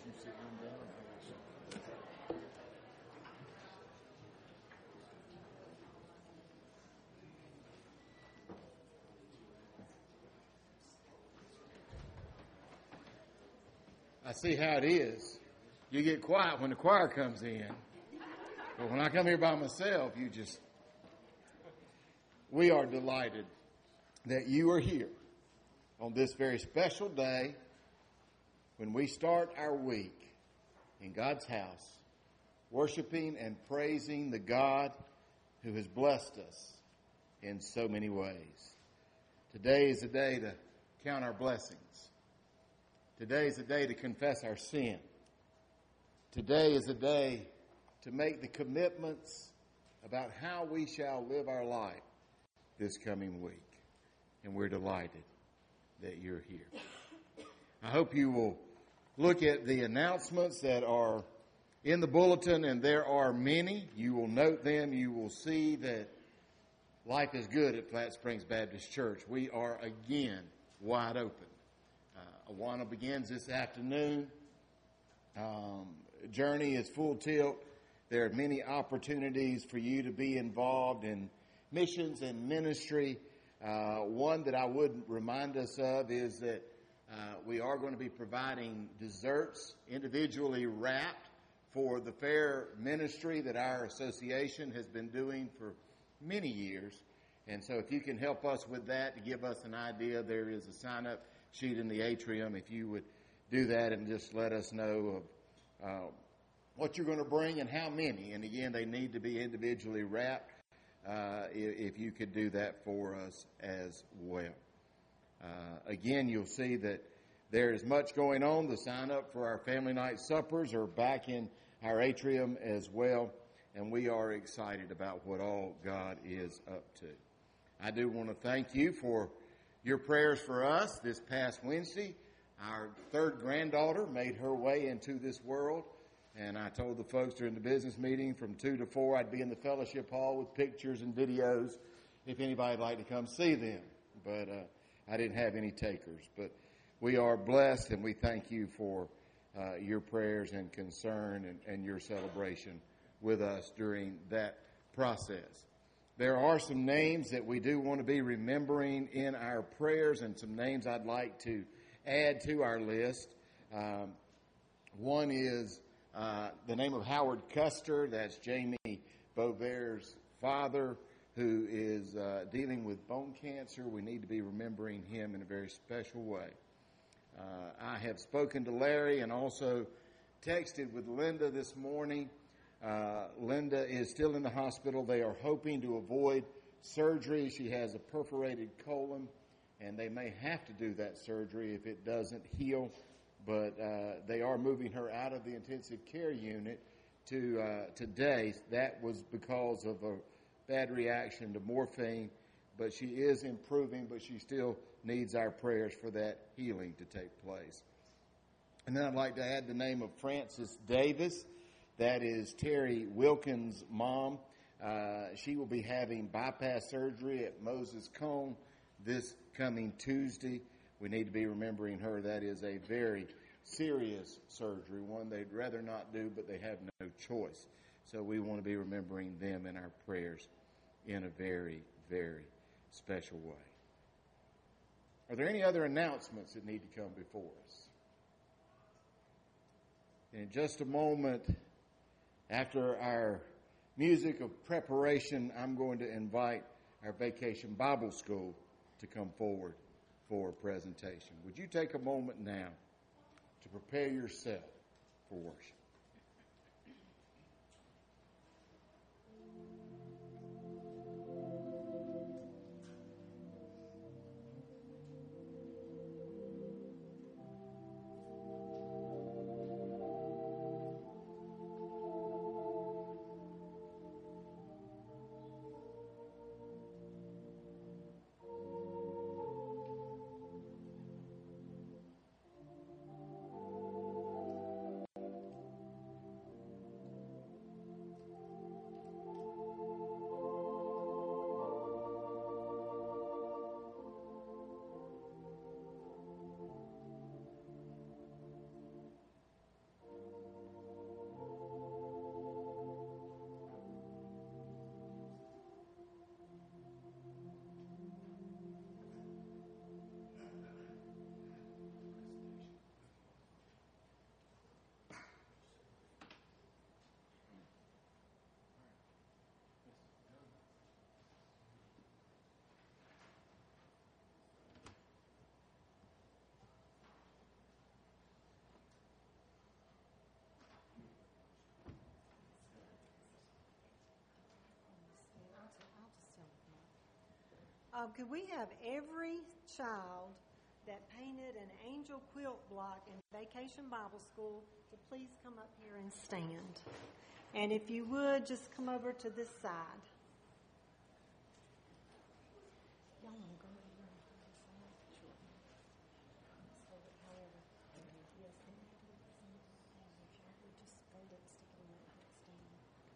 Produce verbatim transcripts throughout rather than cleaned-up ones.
I see how it is. You get quiet when the choir comes in. But when I come here by myself, you just... We are delighted that you are here on this very special day when we start our week in God's house, worshiping and praising the God who has blessed us in so many ways. Today is a day to count our blessings. Today is a day to confess our sin. Today is a day to make the commitments about how we shall live our life this coming week. And we're delighted that you're here. I hope you will look at the announcements that are in the bulletin, and there are many. You will note them. You will see that life is good at Flat Springs Baptist Church. We are again wide open. Uh, Awana begins this afternoon. Um, journey is full tilt. There are many opportunities for you to be involved in missions and ministry. Uh, one that I would remind us of is that uh, we are going to be providing desserts individually wrapped for the fair ministry that our association has been doing for many years. And so if you can help us with that to give us an idea, there is a sign-up sheet in the atrium. If you would do that and just let us know of uh, what you're going to bring and how many. And again, they need to be individually wrapped. Uh, if, if you could do that for us as well. Uh, again, you'll see that there is much going on. The sign up for our family night suppers are back in our atrium as well. And we are excited about what all God is up to. I do want to thank you for your prayers for us. This past Wednesday, our third granddaughter made her way into this world. And I told the folks during the business meeting from two to four I'd be in the fellowship hall with pictures and videos if anybody'd like to come see them. But uh, I didn't have any takers. But we are blessed, and we thank you for uh, your prayers and concern and, and your celebration with us during that process. There are some names that we do want to be remembering in our prayers, and some names I'd like to add to our list. Um, one is uh, the name of Howard Custer. That's Jamie Beauvair's father, who is uh, dealing with bone cancer. We need to be remembering him in a very special way. Uh, I have spoken to Larry and also texted with Linda this morning. Uh, Linda is still in the hospital. They are hoping to avoid surgery. She has a perforated colon, and they may have to do that surgery if it doesn't heal. But uh, they are moving her out of the intensive care unit to uh, today. That was because of a bad reaction to morphine, but she is improving, but she still needs our prayers for that healing to take place. And then I'd like to add the name of Frances Davis. That is Terry Wilkins' mom. Uh, she will be having bypass surgery at Moses Cone this coming Tuesday. We need to be remembering her. That is a very serious surgery, one they'd rather not do, but they have no choice. So we want to be remembering them in our prayers in a very, very special way. Are there any other announcements that need to come before us? In just a moment, after our music of preparation, I'm going to invite our Vacation Bible School to come forward for a presentation. Would you take a moment now to prepare yourself for worship? Uh, could we have every child that painted an angel quilt block in Vacation Bible School to please come up here and stand? And if you would, just come over to this side. Y'all want to go over here and hold this side? Sure. So, however, yes, and if y'all would just fold it and stick it in that hot stand.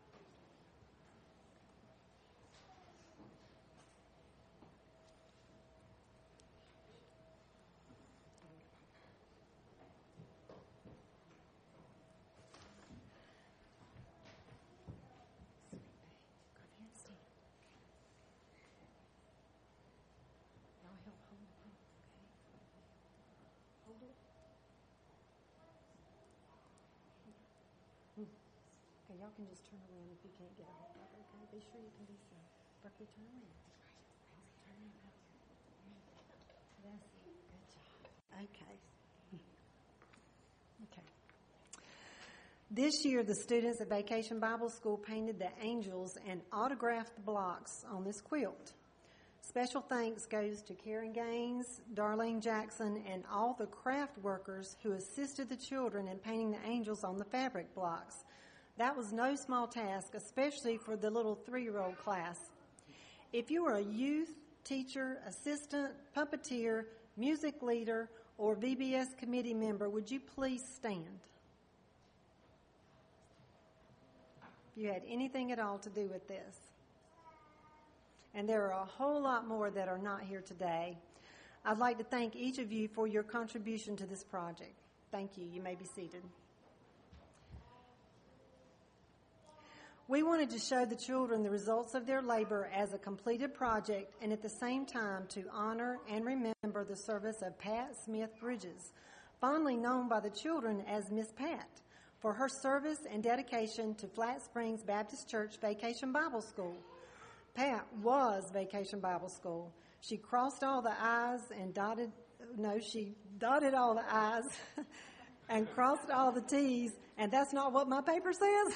Okay, y'all can just turn around if you can't get a hold of it, okay? Be sure you can be safe. Berkeley, turn around. Turn around. That's it. Good job. Okay. Okay. This year, the students at Vacation Bible School painted the angels and autographed the blocks on this quilt. Special thanks goes to Karen Gaines, Darlene Jackson, and all the craft workers who assisted the children in painting the angels on the fabric blocks. That was no small task, especially for the little three-year-old class. If you are a youth, teacher, assistant, puppeteer, music leader, or V B S committee member, would you please stand? If you had anything at all to do with this. And there are a whole lot more that are not here today. I'd like to thank each of you for your contribution to this project. Thank you. You may be seated. We wanted to show the children the results of their labor as a completed project and at the same time to honor and remember the service of Pat Smith Bridges, fondly known by the children as Miss Pat, for her service and dedication to Flat Springs Baptist Church Vacation Bible School. Pat was Vacation Bible School. She crossed all the I's and dotted, no, she dotted all the I's and crossed all the T's, and that's not what my paper says,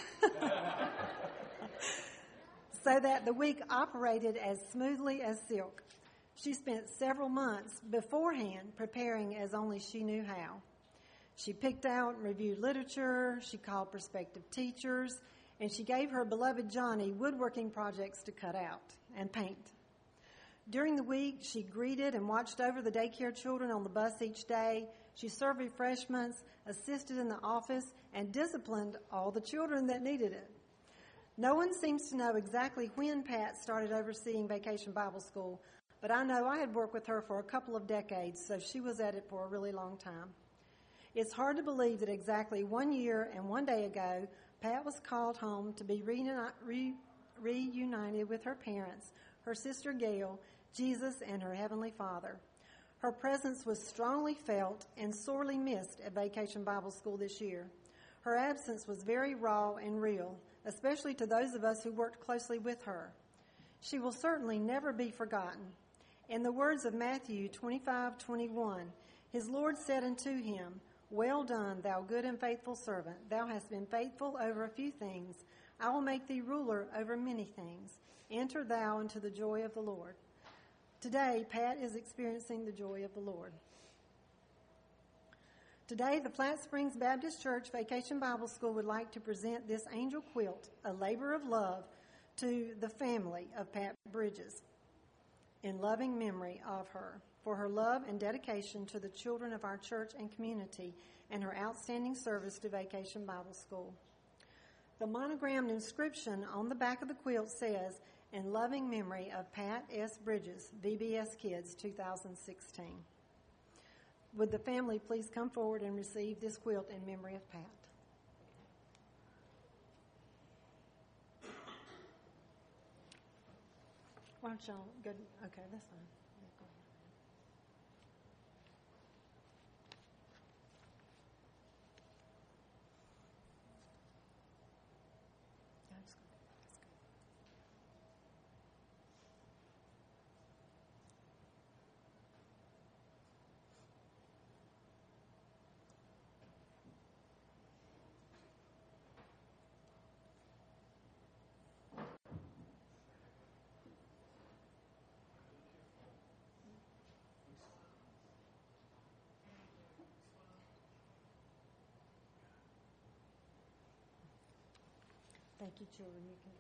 so that the week operated as smoothly as silk. She spent several months beforehand preparing as only she knew how. She picked out and reviewed literature, she called prospective teachers, and she gave her beloved Johnny woodworking projects to cut out and paint. During the week, she greeted and watched over the daycare children on the bus each day. She served refreshments, assisted in the office, and disciplined all the children that needed it. No one seems to know exactly when Pat started overseeing Vacation Bible School, but I know I had worked with her for a couple of decades, so she was at it for a really long time. It's hard to believe that exactly one year and one day ago, Pat was called home to be reuni- re- reunited with her parents, her sister Gail, Jesus, and her Heavenly Father. Her presence was strongly felt and sorely missed at Vacation Bible School this year. Her absence was very raw and real, especially to those of us who worked closely with her. She will certainly never be forgotten. In the words of Matthew twenty-five twenty-one, his Lord said unto him, "Well done, thou good and faithful servant. Thou hast been faithful over a few things. I will make thee ruler over many things. Enter thou into the joy of the Lord." Today, Pat is experiencing the joy of the Lord. Today, the Flat Springs Baptist Church Vacation Bible School would like to present this angel quilt, a labor of love, to the family of Pat Bridges in loving memory of her, for her love and dedication to the children of our church and community, and her outstanding service to Vacation Bible School. The monogrammed inscription on the back of the quilt says, "In loving memory of Pat S. Bridges, V B S Kids two thousand sixteen. Would the family please come forward and receive this quilt in memory of Pat? Why don't y'all go? Okay, that's fine. Yeah, go ahead. That's good. That's good. Thank you, children. You can go.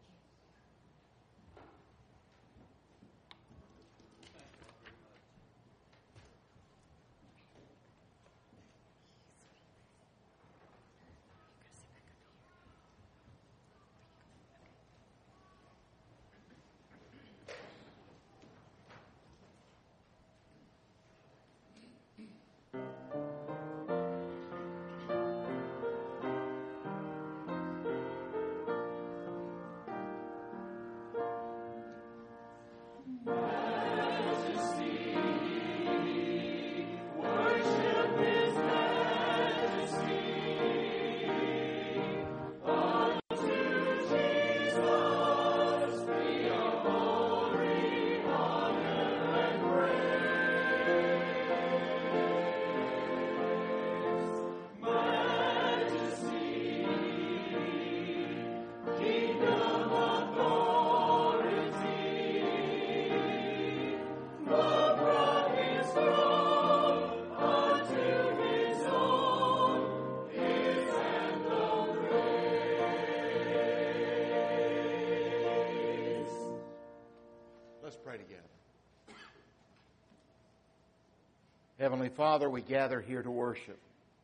Heavenly Father, we gather here to worship.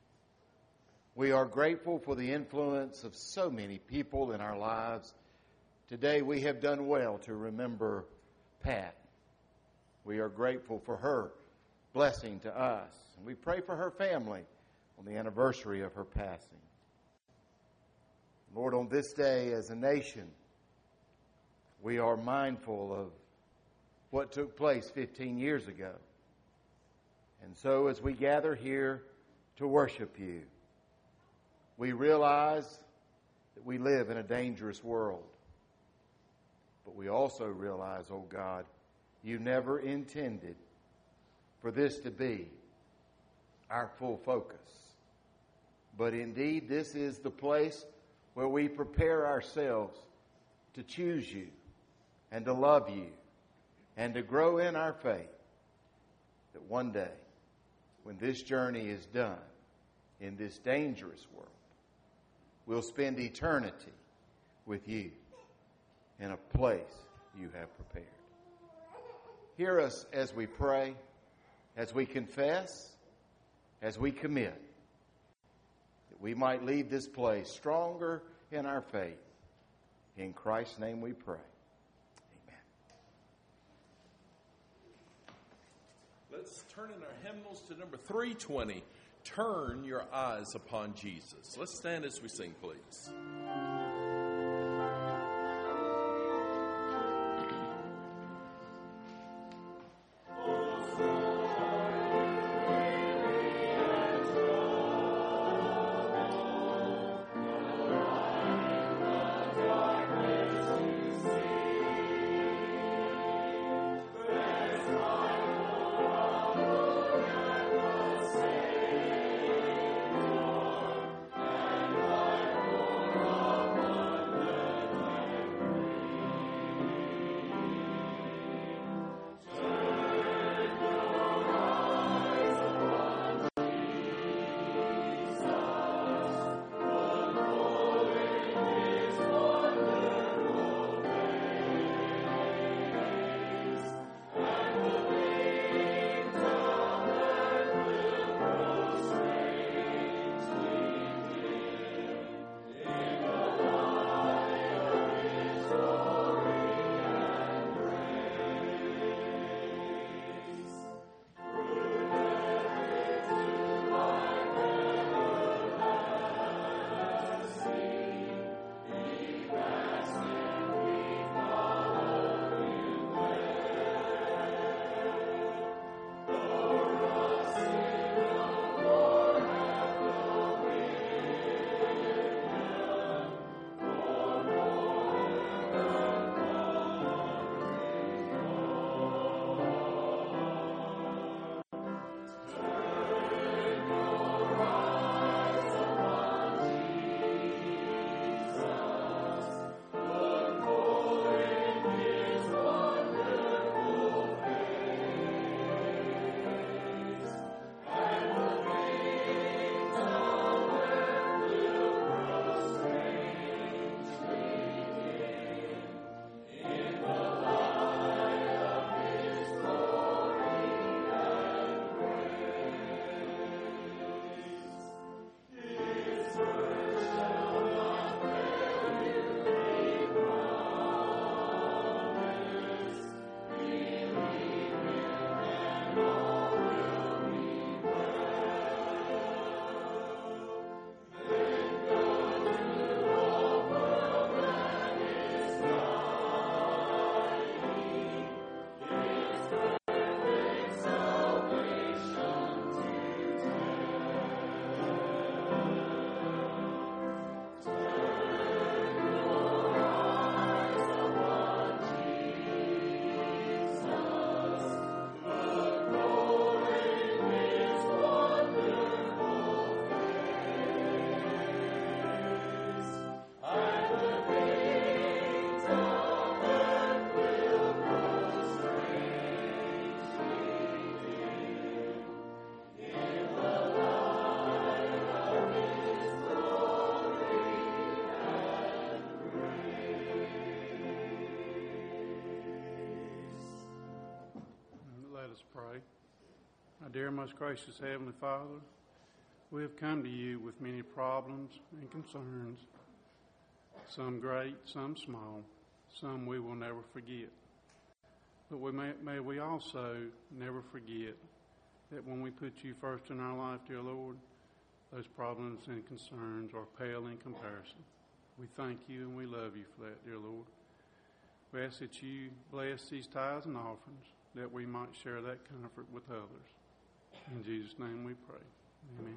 We are grateful for the influence of so many people in our lives. Today we have done well to remember Pat. We are grateful for her blessing to us. And we pray for her family on the anniversary of her passing. Lord, on this day as a nation, we are mindful of what took place fifteen years ago. And so as we gather here to worship you, we realize that we live in a dangerous world. But we also realize, oh God, you never intended for this to be our full focus. But indeed, this is the place where we prepare ourselves to choose you and to love you and to grow in our faith, that one day, when this journey is done in this dangerous world, we'll spend eternity with you in a place you have prepared. Hear us as we pray, as we confess, as we commit, that we might leave this place stronger in our faith. In Christ's name we pray. Amen. Let's turn in our hymnals to number three twenty. Turn your eyes upon Jesus. Let's stand as we sing, please. Oh Our dear, most gracious Heavenly Father, we have come to you with many problems and concerns, some great, some small, some we will never forget. But we may, may we also never forget that when we put you first in our life, dear Lord, those problems and concerns are pale in comparison. We thank you and we love you for that, dear Lord. We ask that you bless these tithes and offerings, that we might share that comfort with others. In Jesus' name we pray. Amen.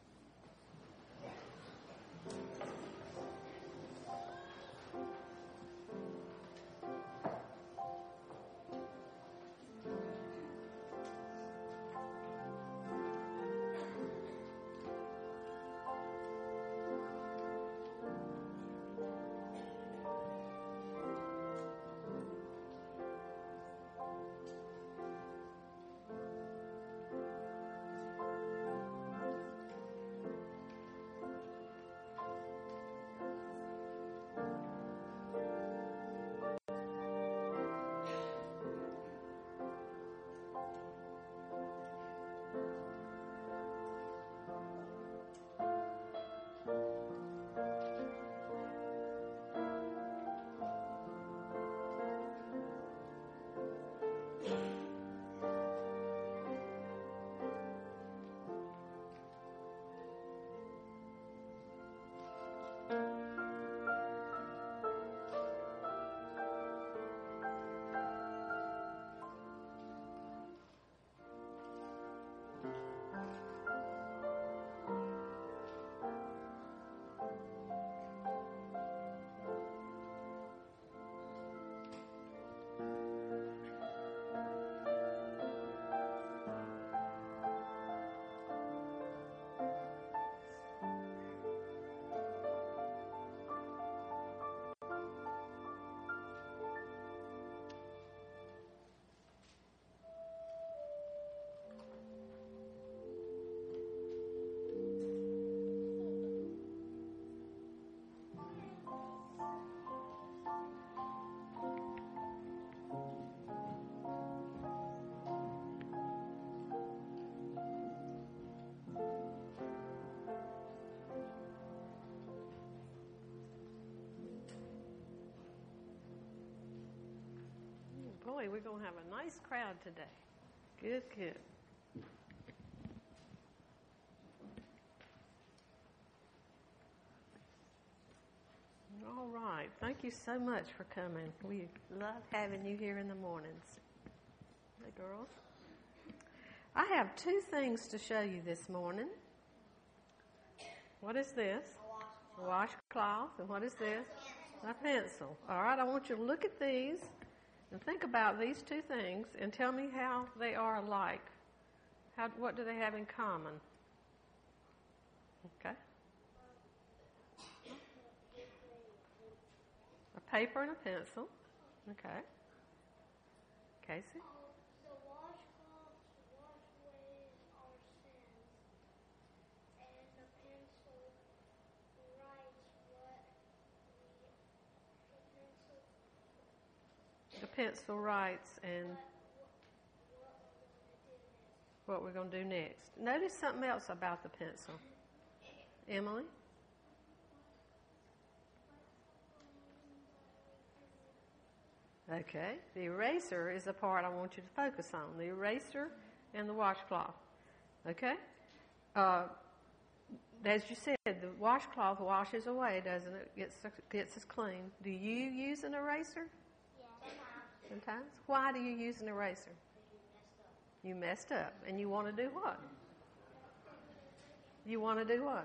Boy, we're going to have a nice crowd today. Good, good. All right. Thank you so much for coming. We love having you here in the mornings. Hey, girls. I have two things to show you this morning. What is this? A washcloth. And what is this? A pencil. All right. I want you to look at these and think about these two things and tell me how they are alike. How, what do they have in common? Okay. A paper and a pencil. Okay. Casey? The washcloth wash away our sins, and the pencil writes what we, the pencil The pencil writes and what we're going to do next. Notice something else about the pencil. Emily? Okay. The eraser is the part I want you to focus on. The eraser and the washcloth. Okay? Uh, as you said, the washcloth washes away, doesn't it? Gets, gets us clean. Do you use an eraser? Sometimes. Why do you use an eraser? You messed up. And you want to do what? You want to do what?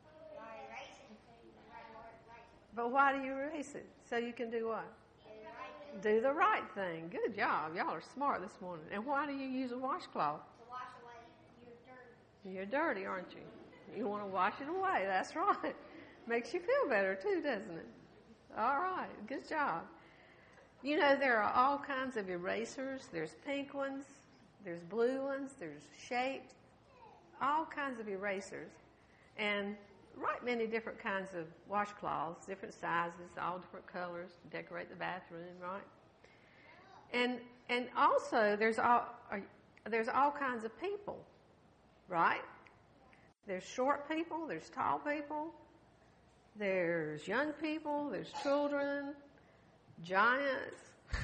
But why do you erase it? So you can do what? Do the right thing. Good job. Y'all are smart this morning. And why do you use a washcloth? to wash away your dirt. You're dirty, aren't you? You want to wash it away. That's right. Makes you feel better too, doesn't it? All right. Good job. You know, there are all kinds of erasers. There's pink ones. There's blue ones. There's shaped. All kinds of erasers. And right many different kinds of washcloths, different sizes, all different colors to decorate the bathroom, right? And and also there's all, are, there's all kinds of people, right? There's short people, there's tall people, there's young people, there's children, giants.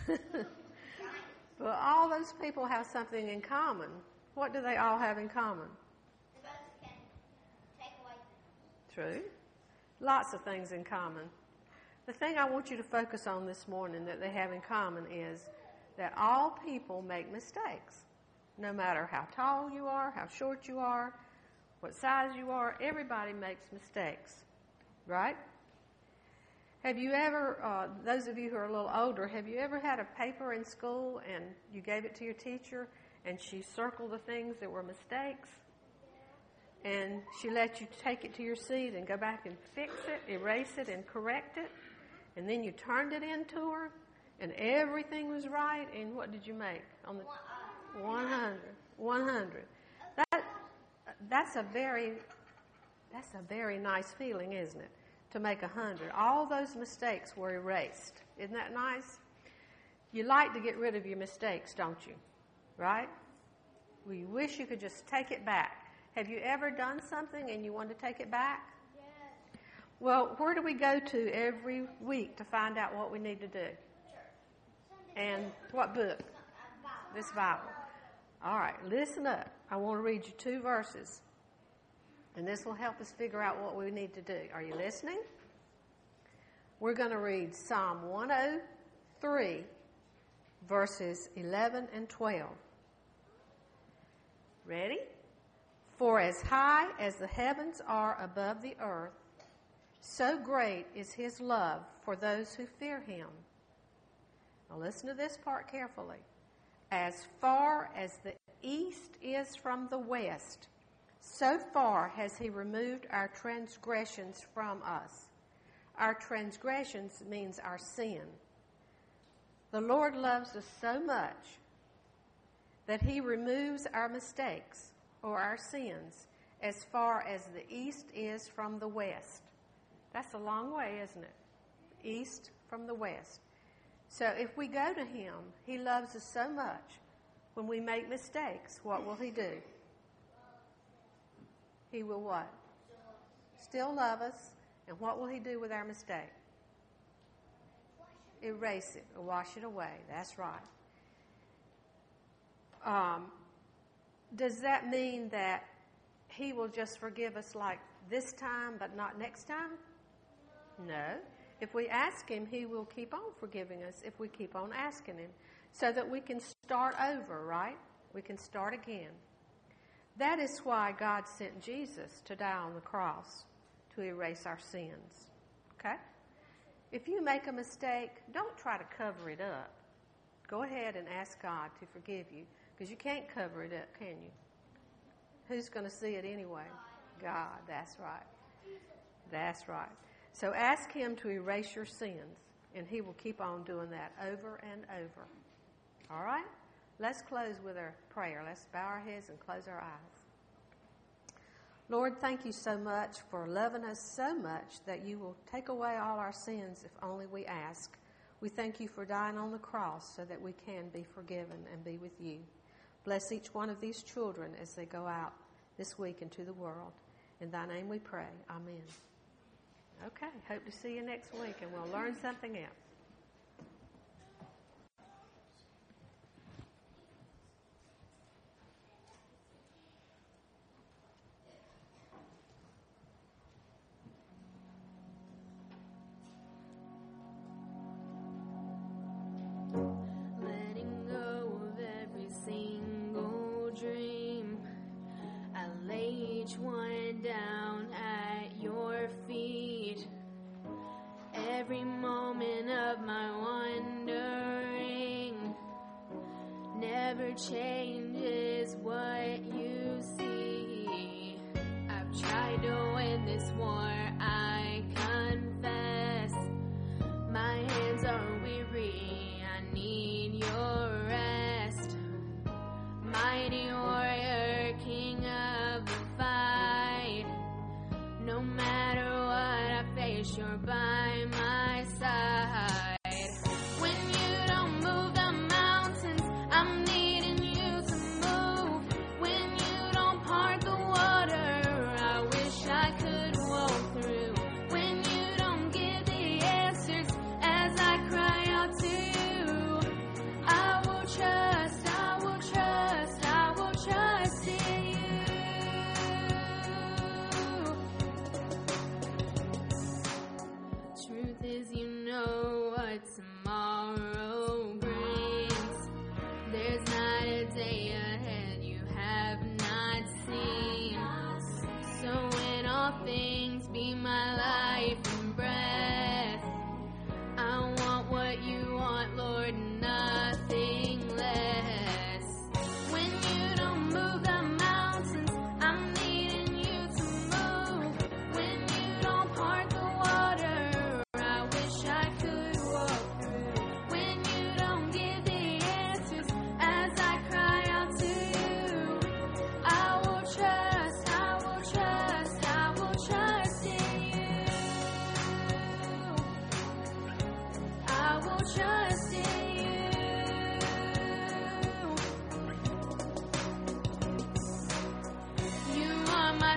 But all those people have something in common. What do they all have in common? The both can take away True. Lots of things in common. The thing I want you to focus on this morning that they have in common is that all people make mistakes. No matter how tall you are, how short you are, what size you are, everybody makes mistakes, right? Have you ever, uh, those of you who are a little older, have you ever had a paper in school and you gave it to your teacher and she circled the things that were mistakes? And she let you take it to your seat and go back and fix it, erase it, and correct it. And then you turned it in to her, and everything was right. And what did you make on the one hundred? one hundred. That that's a very that's a very nice feeling, isn't it? To make a hundred. All those mistakes were erased. Isn't that nice? You like to get rid of your mistakes, don't you? Right? We wish you could just take it back. Have you ever done something and you want to take it back? Yes. Well, where do we go to every week to find out what we need to do? And what book? This Bible. All right, listen up. I want to read you two verses. And this will help us figure out what we need to do. Are you listening? We're going to read Psalm one oh three, verses eleven and twelve. Ready? For as high as the heavens are above the earth, so great is his love for those who fear him. Now listen to this part carefully. As far as the east is from the west, so far has he removed our transgressions from us. Our transgressions means our sin. The Lord loves us so much that he removes our mistakes or our sins as far as the east is from the west. That's a long way, isn't it? East from the west. So if we go to him, he loves us so much. When we make mistakes, what will he do? He will what? Still love us. And what will he do with our mistake? Erase it or wash it away. That's right. Um, does that mean that he will just forgive us like this time but not next time? No. If we ask him, he will keep on forgiving us if we keep on asking him, so that we can start over, right? We can start again. That is why God sent Jesus to die on the cross, to erase our sins. Okay? If you make a mistake, don't try to cover it up. Go ahead and ask God to forgive you, because you can't cover it up, can you? Who's going to see it anyway? God, that's right. That's right. So ask him to erase your sins, and he will keep on doing that over and over. All right? Let's close with our prayer. Let's bow our heads and close our eyes. Lord, thank you so much for loving us so much that you will take away all our sins if only we ask. We thank you for dying on the cross so that we can be forgiven and be with you. Bless each one of these children as they go out this week into the world. In thy name we pray. Amen. Okay, hope to see you next week, and we'll learn something else. Letting go of every single dream, I lay each one down at your feet. Every moment of my wandering never changes what you see. I've tried to win this war, I confess. My hands are weary, I need your rest. Mighty warrior, king of the fight. No matter what I face, you're by my side. When you don't move the mountains, I'm needing you to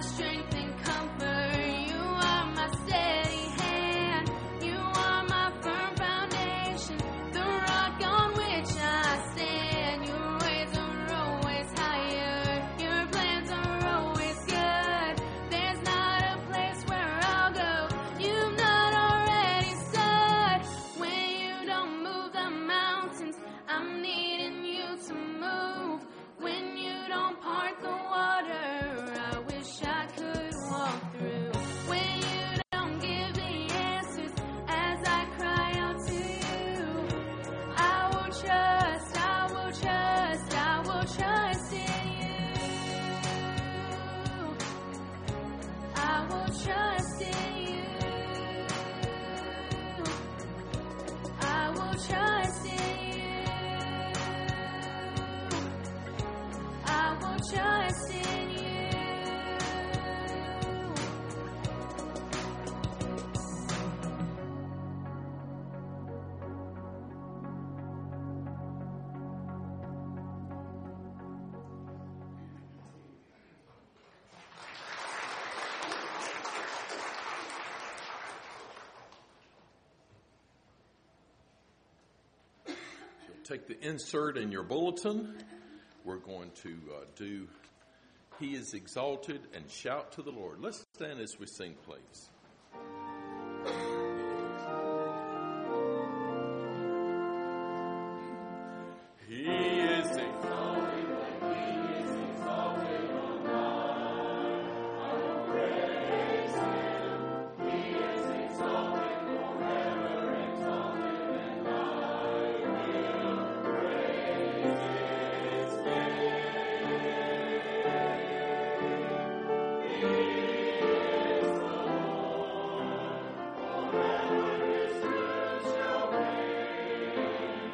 strength and comfort. You are my steady hand. You are my firm foundation, the rock on which I stand. Your ways are always higher. Your plans are always good. There's not a place where I'll go you've not already stood. When you don't move the mountains, I'm needing you to move. When you don't part the water, I wish I could walk through. When you don't give the answers as I cry out to you, I will trust, I will trust, I will trust in you. I will trust in you. I will trust in you. I will trust in you. Take the insert in your bulletin. We're going to uh, do He is Exalted and shout to the Lord. Let's stand as we sing, please. He is exalted, He is exalted on high. I will praise Him. He is exalted forever, exalted, and I will praise His name. He is the Lord, forever His truth shall reign.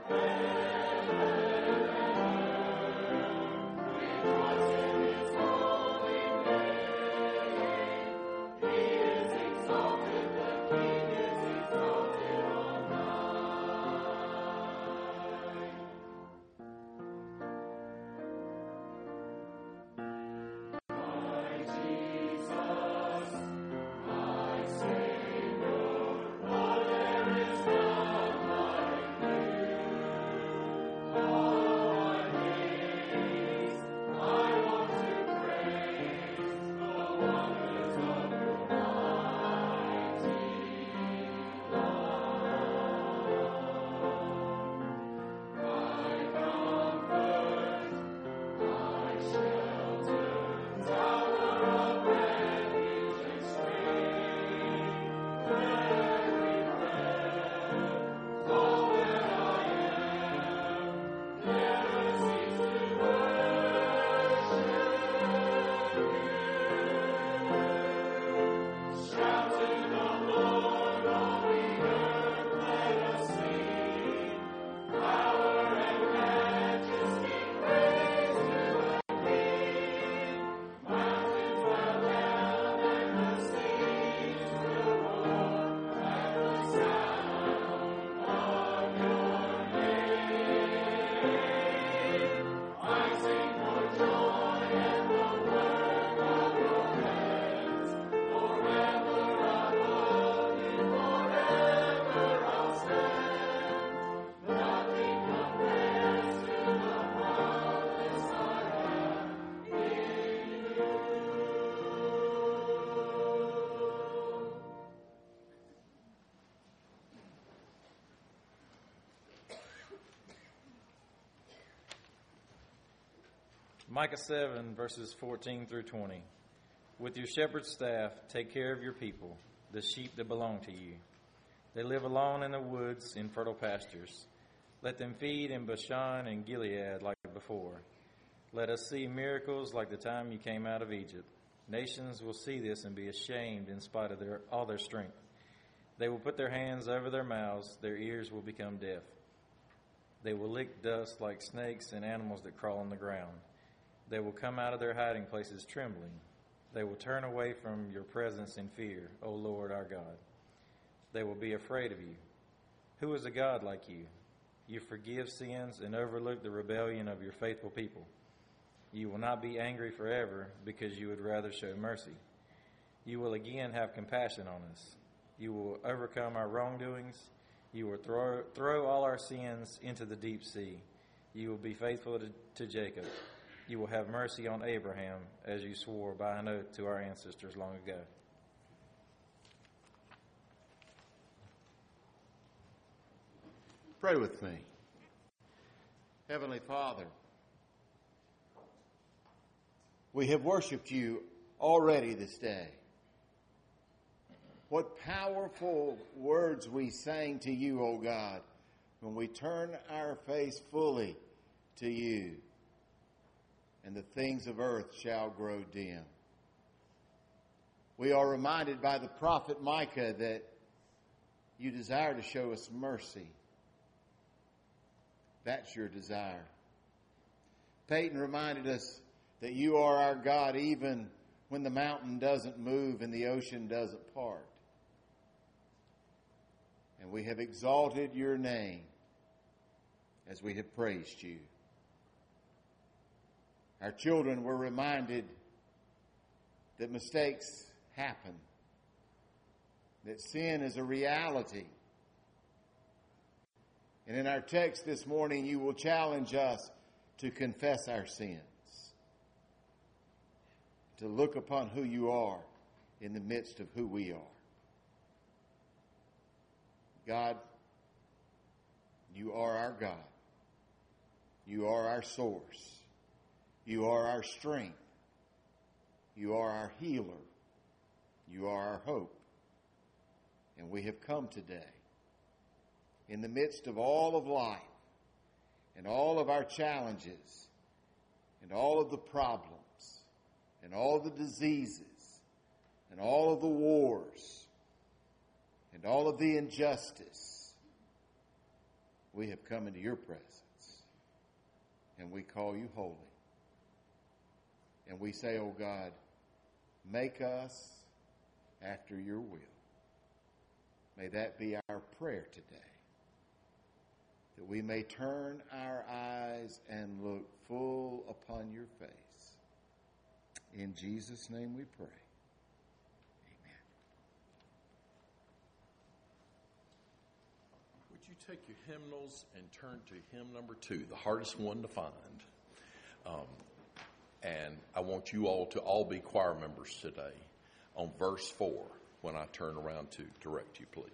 Micah seven, verses fourteen through twenty. With your shepherd's staff, take care of your people, the sheep that belong to you. They live alone in the woods in fertile pastures. Let them feed in Bashan and Gilead like before. Let us see miracles like the time you came out of Egypt. Nations will see this and be ashamed in spite of their, all their strength. They will put their hands over their mouths. Their ears will become deaf. They will lick dust like snakes and animals that crawl on the ground. They will come out of their hiding places trembling. They will turn away from your presence in fear, O Lord our God. They will be afraid of you. Who is a God like you? You forgive sins and overlook the rebellion of your faithful people. You will not be angry forever because you would rather show mercy. You will again have compassion on us. You will overcome our wrongdoings. You will throw, throw all our sins into the deep sea. You will be faithful to, to Jacob. You will have mercy on Abraham, as you swore by an oath to our ancestors long ago. Pray with me. Heavenly Father, we have worshiped you already this day. What powerful words we sang to you, O God, when we turn our face fully to you, and the things of earth shall grow dim. We are reminded by the prophet Micah that you desire to show us mercy. That's your desire. Peyton reminded us that you are our God even when the mountain doesn't move and the ocean doesn't part. And we have exalted your name as we have praised you. Our children were reminded that mistakes happen, that sin is a reality. And in our text this morning, you will challenge us to confess our sins, to look upon who you are in the midst of who we are. God, you are our God. You are our source. You are our strength. You are our healer. You are our hope. And we have come today in the midst of all of life and all of our challenges and all of the problems and all of the diseases and all of the wars and all of the injustice. We have come into your presence and we call you holy. And we say, oh God, make us after your will. May that be our prayer today, that we may turn our eyes and look full upon your face. In Jesus' name we pray. Amen. Would you take your hymnals and turn to hymn number two, the hardest one to find? Um, and I want you all to all be choir members today on verse four when I turn around to direct you, please.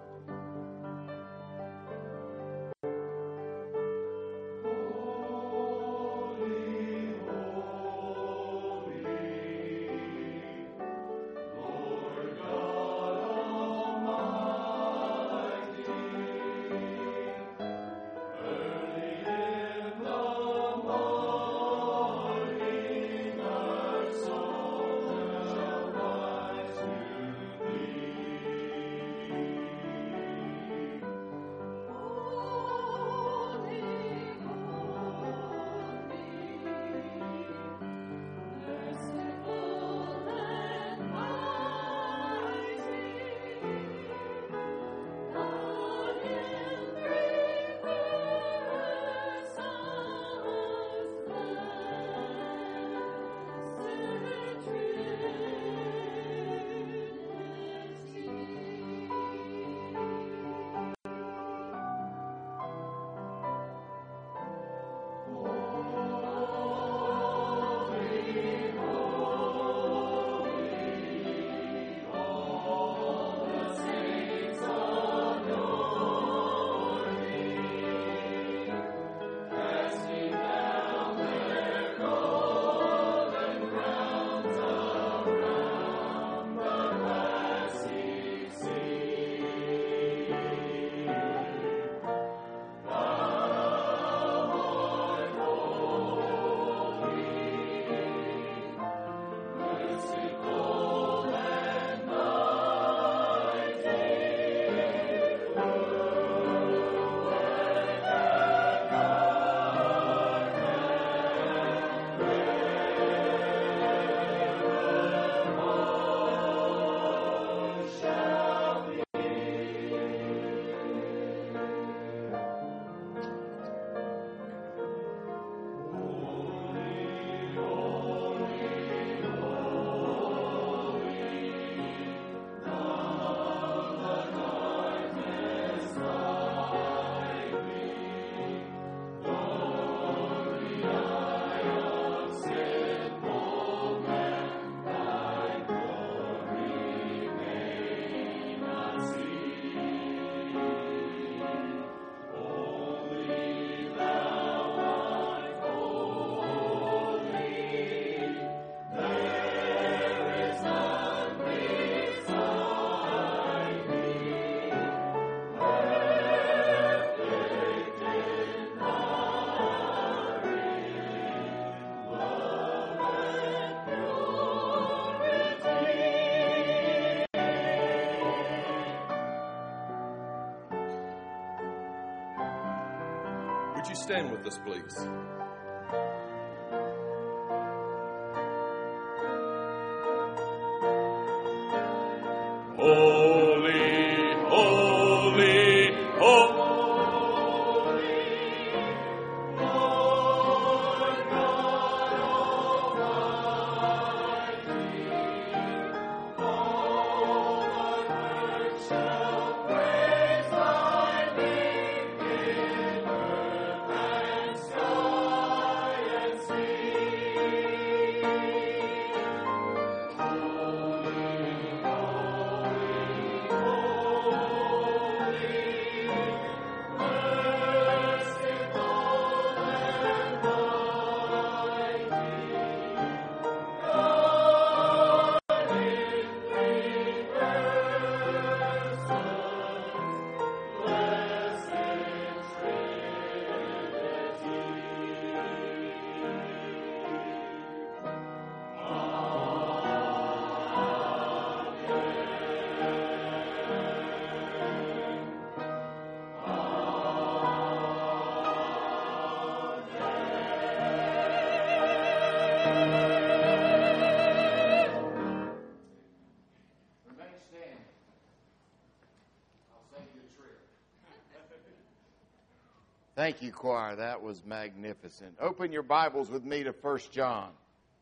Oh Would you stand with us, please? Holy, holy, holy. Thank you, choir. That was magnificent. Open your Bibles with me to First John.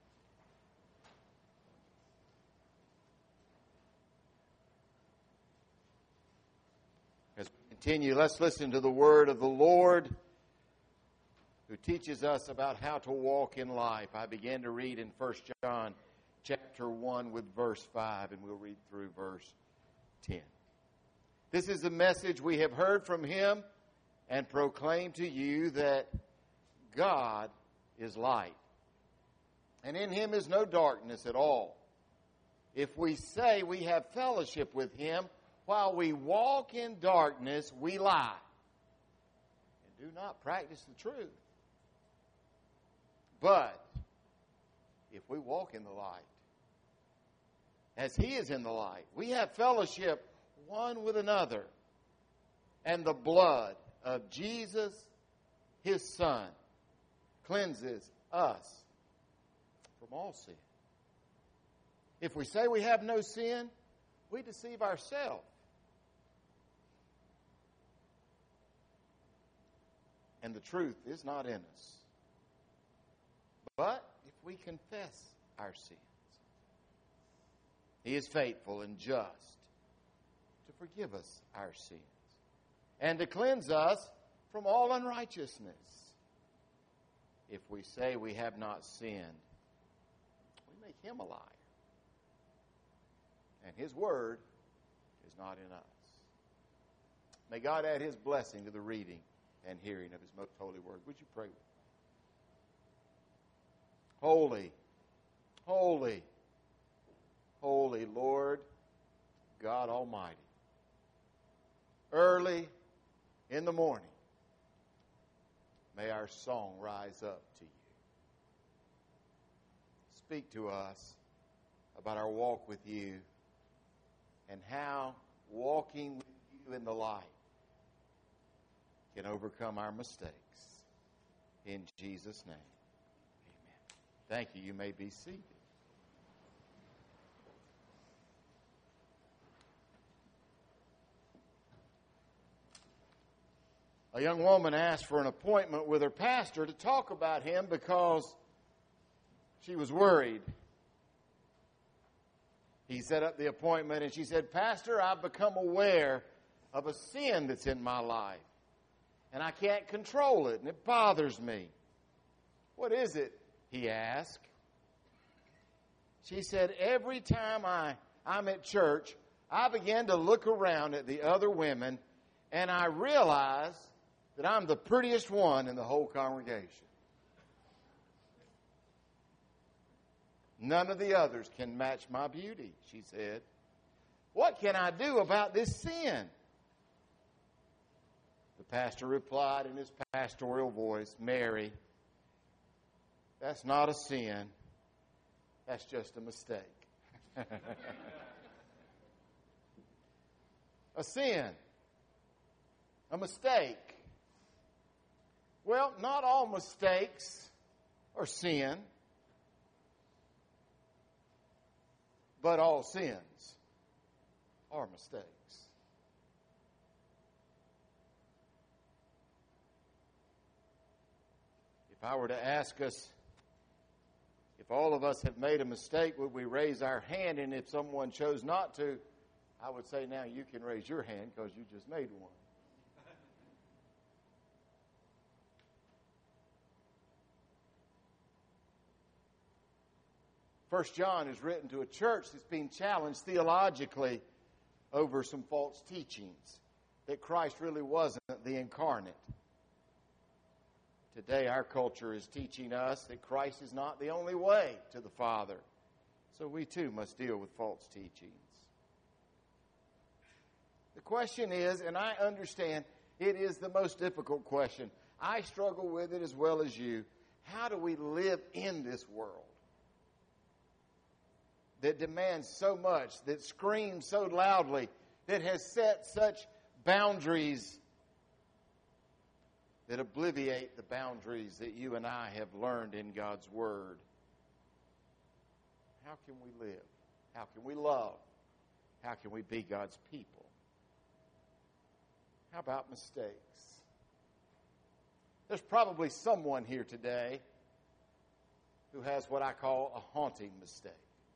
As we continue, let's listen to the word of the Lord who teaches us about how to walk in life. I began to read in First John chapter one with verse five, and we'll read through verse ten. This is the message we have heard from him and proclaim to you, that God is light, and in him is no darkness at all. If we say we have fellowship with him while we walk in darkness, we lie and do not practice the truth. But if we walk in the light, as he is in the light, we have fellowship one with another, and the blood of Jesus, his Son, cleanses us from all sin. If we say we have no sin, we deceive ourselves. And the truth is not in us. But if we confess our sins, he is faithful and just to forgive us our sins and to cleanse us from all unrighteousness. If we say we have not sinned, we make him a liar, and his word is not in us. May God add his blessing to the reading and hearing of his most holy word. Would you pray with me? Holy, holy, holy Lord God Almighty. Early in the morning, may our song rise up to you. Speak to us about our walk with you and how walking with you in the light can overcome our mistakes. In Jesus' name, amen. Thank you. You may be seated. A young woman asked for an appointment with her pastor to talk about him because she was worried. He set up the appointment and she said, "Pastor, I've become aware of a sin that's in my life, and I can't control it, and it bothers me." "What is it?" he asked. She said, "Every time I, I'm at church, I begin to look around at the other women, and I realize that I'm the prettiest one in the whole congregation. None of the others can match my beauty," she said. "What can I do about this sin?" The pastor replied in his pastoral voice, "Mary, that's not a sin. That's just a mistake." A sin. A mistake. Well, not all mistakes are sin, but all sins are mistakes. If I were to ask us, if all of us have made a mistake, would we raise our hand? And if someone chose not to, I would say, now you can raise your hand because you just made one. First John is written to a church that's being challenged theologically over some false teachings, that Christ really wasn't the incarnate. Today, our culture is teaching us that Christ is not the only way to the Father. So we too must deal with false teachings. The question is, and I understand it is the most difficult question. I struggle with it as well as you. How do we live in this world that demands so much, that screams so loudly, that has set such boundaries that obliviate the boundaries that you and I have learned in God's Word? How can we live? How can we love? How can we be God's people? How about mistakes? There's probably someone here today who has what I call a haunting mistake.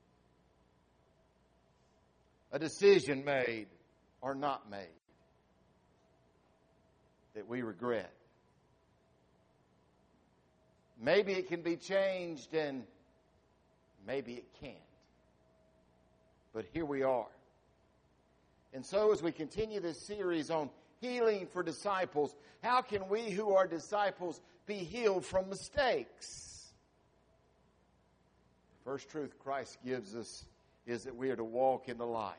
A decision made or not made that we regret. Maybe it can be changed and maybe it can't. But here we are. And so as we continue this series on healing for disciples, how can we who are disciples be healed from mistakes? The first truth Christ gives us is that we are to walk in the light.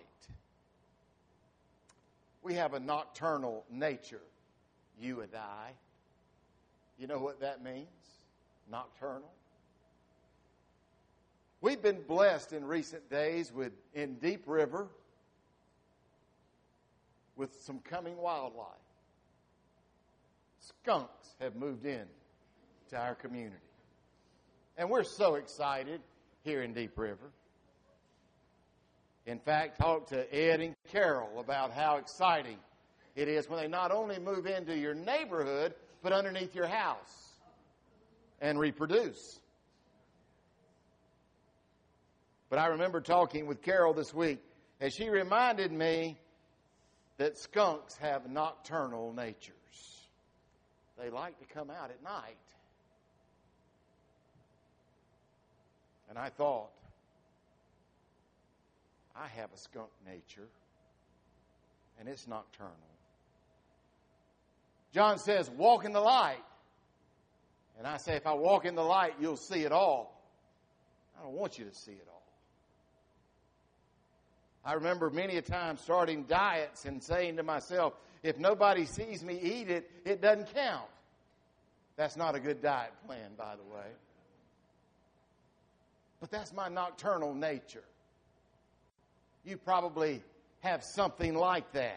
We have a nocturnal nature, you and I. You know what that means? Nocturnal. We've been blessed in recent days with in Deep River with some coming wildlife. Skunks have moved in to our community. And we're so excited here in Deep River. In fact, talk to Ed and Carol about how exciting it is when they not only move into your neighborhood, but underneath your house and reproduce. But I remember talking with Carol this week as she reminded me that skunks have nocturnal natures. They like to come out at night. And I thought, I have a skunk nature, and it's nocturnal. John says, walk in the light. And I say, if I walk in the light, you'll see it all. I don't want you to see it all. I remember many a time starting diets and saying to myself, if nobody sees me eat it, it doesn't count. That's not a good diet plan, by the way. But that's my nocturnal nature. You probably have something like that.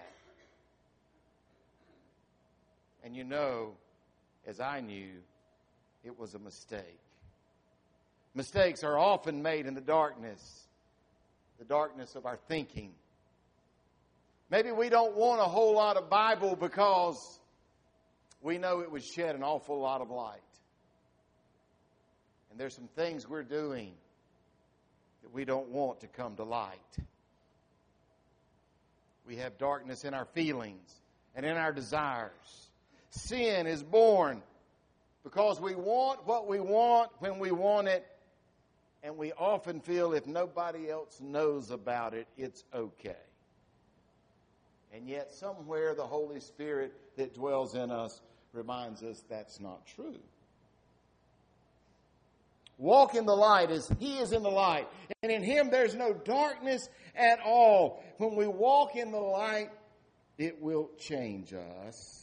And you know, as I knew, it was a mistake. Mistakes are often made in the darkness, the darkness of our thinking. Maybe we don't want a whole lot of Bible because we know it would shed an awful lot of light. And there's some things we're doing that we don't want to come to light. We have darkness in our feelings and in our desires. Sin is born because we want what we want when we want it, and we often feel if nobody else knows about it, it's okay. And yet somewhere the Holy Spirit that dwells in us reminds us that's not true. Walk in the light as He is in the light. And in Him there's no darkness at all. When we walk in the light, it will change us.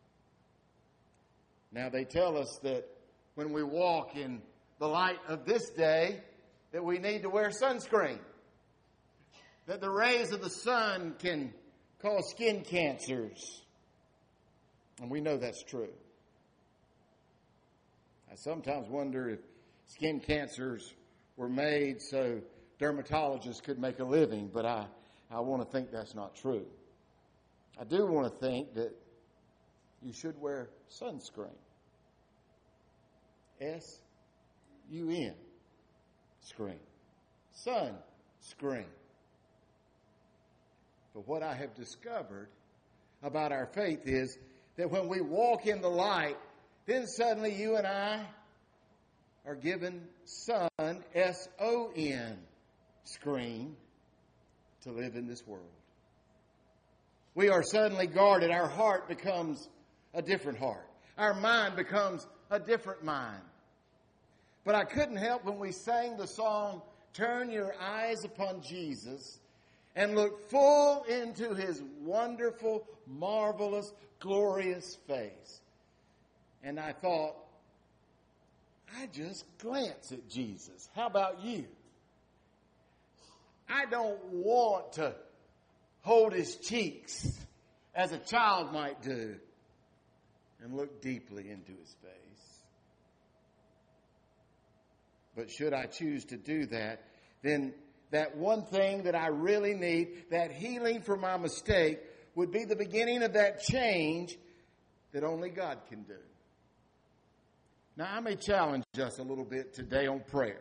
Now they tell us that when we walk in the light of this day, that we need to wear sunscreen. That the rays of the sun can cause skin cancers. And we know that's true. sometimes wonder if skin cancers were made so dermatologists could make a living, but I, I want to think that's not true. I do want to think that you should wear sunscreen. S U N. Screen. Sunscreen. But what I have discovered about our faith is that when we walk in the light, then suddenly you and I are given sun, S O N, screen, to live in this world. We are suddenly guarded. Our heart becomes a different heart. Our mind becomes a different mind. But I couldn't help when we sang the song, Turn Your Eyes Upon Jesus and Look Full into His wonderful, marvelous, glorious face. And I thought, I just glance at Jesus. How about you? I don't want to hold his cheeks as a child might do and look deeply into his face. But should I choose to do that, then that one thing that I really need, that healing for my mistake, would be the beginning of that change that only God can do. Now, I may challenge us a little bit today on prayer.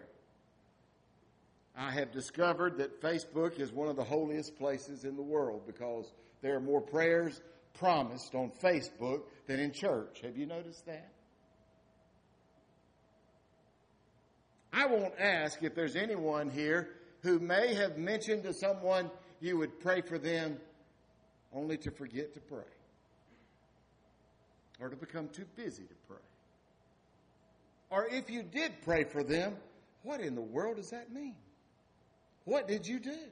I have discovered that Facebook is one of the holiest places in the world because there are more prayers promised on Facebook than in church. Have you noticed that? I won't ask if there's anyone here who may have mentioned to someone you would pray for them only to forget to pray or to become too busy to pray. Or if you did pray for them, what in the world does that mean? What did you do?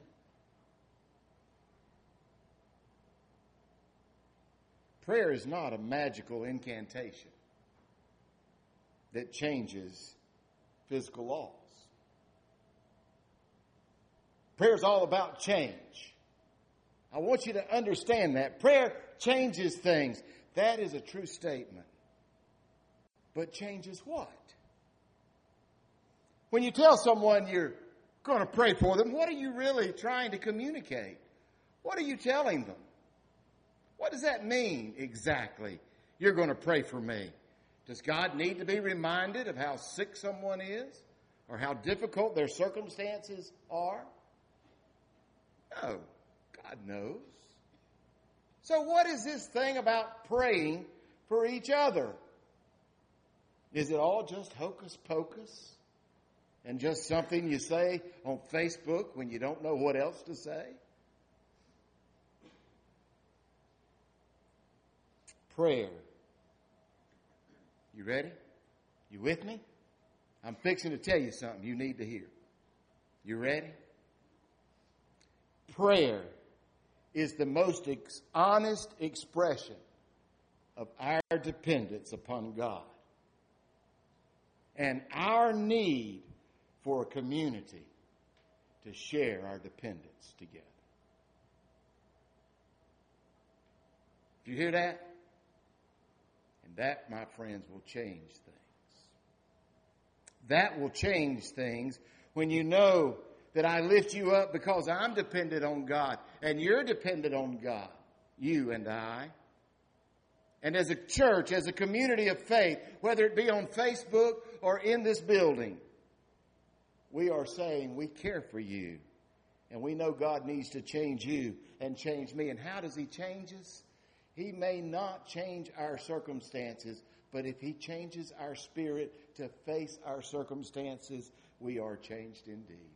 Prayer is not a magical incantation that changes physical laws. Prayer is all about change. I want you to understand that. Prayer changes things. That is a true statement. But changes what? When you tell someone you're going to pray for them, what are you really trying to communicate? What are you telling them? What does that mean exactly? You're going to pray for me. Does God need to be reminded of how sick someone is or how difficult their circumstances are? No, God knows. So what is this thing about praying for each other? Is it all just hocus pocus and just something you say on Facebook when you don't know what else to say? Prayer. You ready? You with me? I'm fixing to tell you something you need to hear. You ready? Prayer is the most ex- honest expression of our dependence upon God and our need for a community to share our dependence together. Do you hear that? And that, my friends, will change things. That will change things when you know that I lift you up because I'm dependent on God and you're dependent on God, you and I. And as a church, as a community of faith, whether it be on Facebook or in this building, we are saying we care for you. And we know God needs to change you and change me. And how does He change us? He may not change our circumstances, but if He changes our spirit to face our circumstances, we are changed indeed.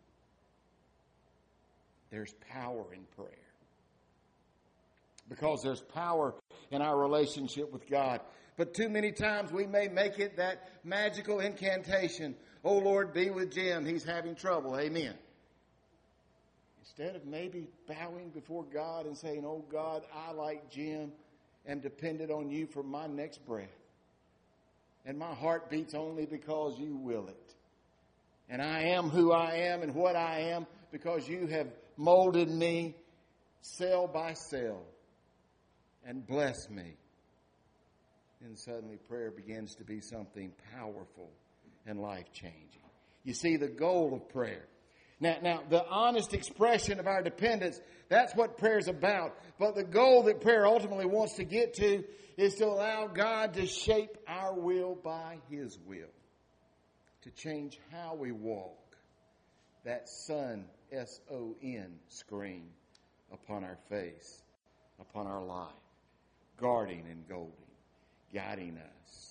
There's power in prayer. Because there's power in our relationship with God. But too many times we may make it that magical incantation. Oh Lord, be with Jim. He's having trouble. Amen. Instead of maybe bowing before God and saying, oh God, I, like Jim, am dependent on you for my next breath. And my heart beats only because you will it. And I am who I am and what I am because you have molded me cell by cell and blessed me then suddenly prayer begins to be something powerful and life-changing. You see, the goal of prayer. Now, now, the honest expression of our dependence, that's what prayer is about. But the goal that prayer ultimately wants to get to is to allow God to shape our will by His will. To change how we walk. That sun, S O N, screen upon our face, upon our life. Guarding and golding, guiding us.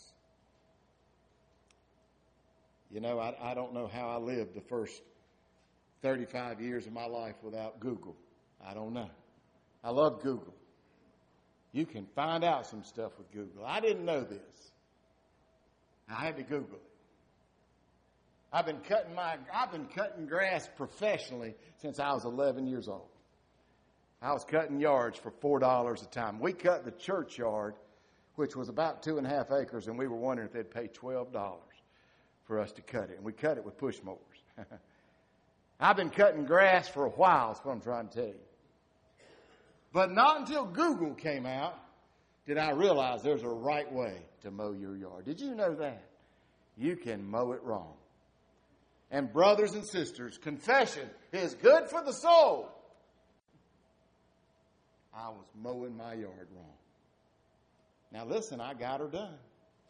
You know, I, I don't know how I lived the first thirty-five years of my life without Google. I don't know. I love Google. You can find out some stuff with Google. I didn't know this. I had to Google it. I've been cutting my I've been cutting grass professionally since I was eleven years old. I was cutting yards for four dollars a time. We cut the church yard, which was about two and a half acres, and we were wondering if they'd pay twelve dollars for us to cut it. And we cut it with push mowers. I've been cutting grass for a while, is what I'm trying to tell you. But not until Google came out did I realize there's a right way to mow your yard. Did you know that? You can mow it wrong. And brothers and sisters, confession is good for the soul. I was mowing my yard wrong. Now listen, I got her done.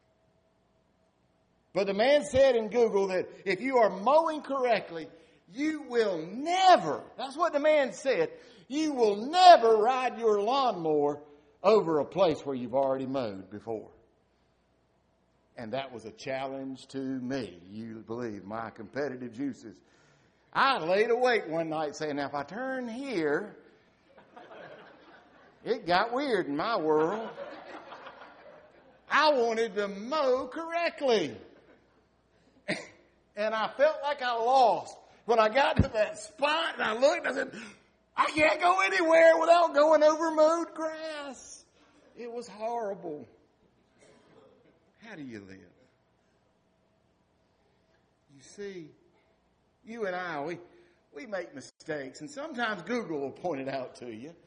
But the man said in Google that if you are mowing correctly, you will never, that's what the man said, you will never ride your lawnmower over a place where you've already mowed before. And that was a challenge to me. You believe my competitive juices. I laid awake one night saying, now if I turn here, it got weird in my world. I wanted to mow correctly. And I felt like I lost. When I got to that spot and I looked, I said, I can't go anywhere without going over mowed grass. It was horrible. How do you live? You see, you and I, we, we make mistakes, and sometimes Google will point it out to you.